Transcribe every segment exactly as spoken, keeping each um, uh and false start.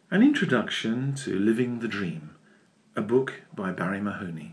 An Introduction to Living the Dream, a book by Barry Mahoney.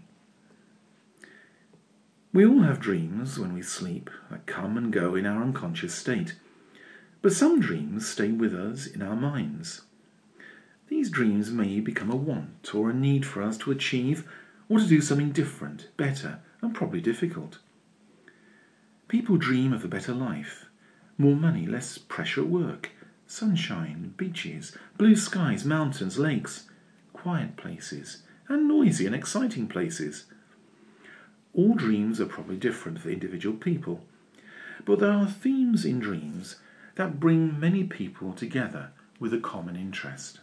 We all have dreams when we sleep that come and go in our unconscious state, but some dreams stay with us in our minds. These dreams may become a want or a need for us to achieve or to do something different, better, and probably difficult. People dream of a better life, more money, less pressure at work, sunshine, beaches, blue skies, mountains, lakes, quiet places, and noisy and exciting places. All dreams are probably different for individual people, but there are themes in dreams that bring many people together with a common interest.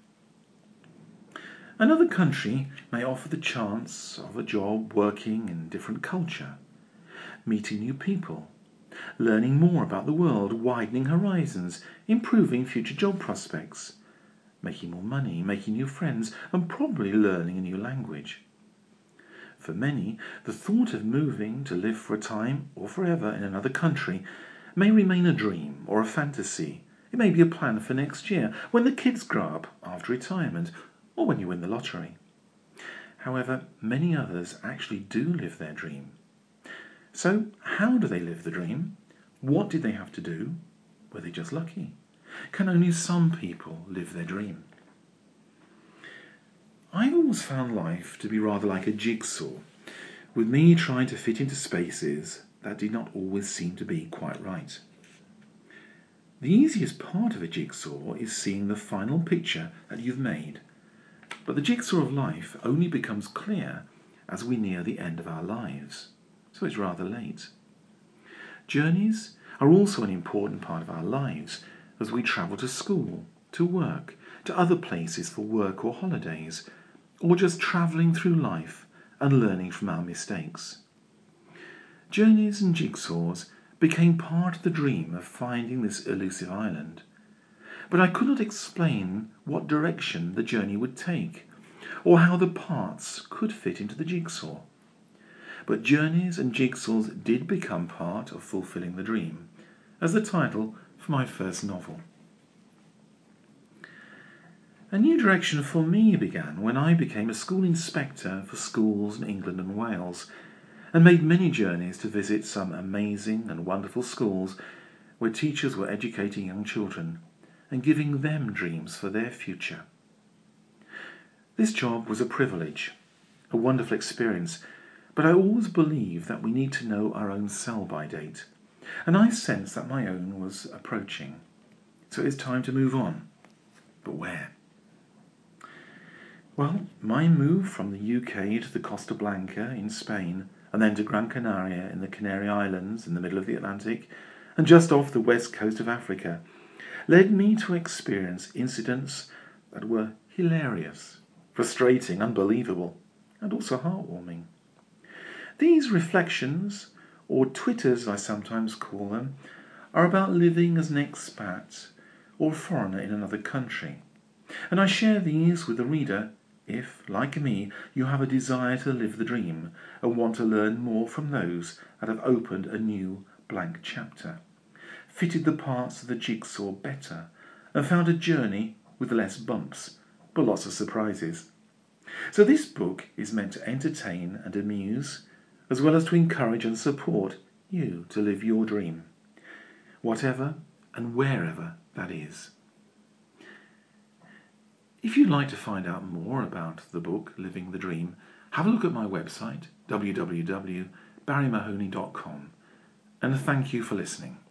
Another country may offer the chance of a job working in a different culture, meeting new people, learning more about the world, widening horizons, improving future job prospects, making more money, making new friends, and probably learning a new language. For many, the thought of moving to live for a time or forever in another country may remain a dream or a fantasy. It may be a plan for next year, when the kids grow up, after retirement, or when you win the lottery. However, many others actually do live their dream. So, how do they live the dream? What did they have to do? Were they just lucky? Can only some people live their dream? I've always found life to be rather like a jigsaw, with me trying to fit into spaces that did not always seem to be quite right. The easiest part of a jigsaw is seeing the final picture that you've made, but the jigsaw of life only becomes clear as we near the end of our lives, so it's rather late. Journeys are also an important part of our lives as we travel to school, to work, to other places for work or holidays, or just travelling through life and learning from our mistakes. Journeys and jigsaws became part of the dream of finding this elusive island, but I could not explain what direction the journey would take, or how the parts could fit into the jigsaw. But journeys and jigsaws did become part of fulfilling the dream, as the title for my first novel. A new direction for me began when I became a school inspector for schools in England and Wales, and made many journeys to visit some amazing and wonderful schools where teachers were educating young children and giving them dreams for their future. This job was a privilege, a wonderful experience, but I always believe that we need to know our own sell-by date, and I sensed that my own was approaching. So it's time to move on. But where? Well, my move from the U K to the Costa Blanca in Spain, and then to Gran Canaria in the Canary Islands in the middle of the Atlantic, and just off the west coast of Africa, led me to experience incidents that were hilarious, frustrating, unbelievable, and also heartwarming. These reflections, or twitters I sometimes call them, are about living as an expat or foreigner in another country. And I share these with the reader if, like me, you have a desire to live the dream and want to learn more from those that have opened a new blank chapter, fitted the parts of the jigsaw better, and found a journey with less bumps, but lots of surprises. So this book is meant to entertain and amuse, as well as to encourage and support you to live your dream, whatever and wherever that is. If you'd like to find out more about the book Living the Dream, have a look at my website, w w w dot barry mahoney dot com, and thank you for listening.